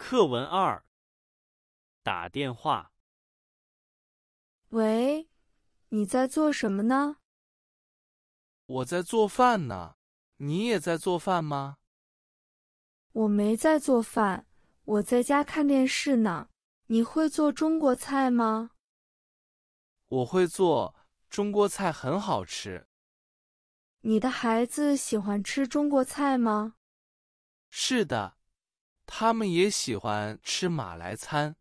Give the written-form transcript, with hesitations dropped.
课文2，打电话。 喂，你在做什么呢？ 我在做饭呢。你也在做饭吗？ 我没在做饭，我在家看电视呢。你会做中国菜吗？ 我会做，中国菜很好吃。 你的孩子喜欢吃中国菜吗？ 是的，他们也喜欢吃马来餐。